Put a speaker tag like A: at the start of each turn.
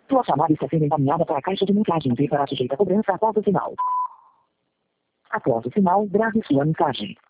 A: Sua chamada está sendo encaminhada para a caixa de mensagens e será sujeita a cobrança após o sinal. Após o sinal, grave sua mensagem.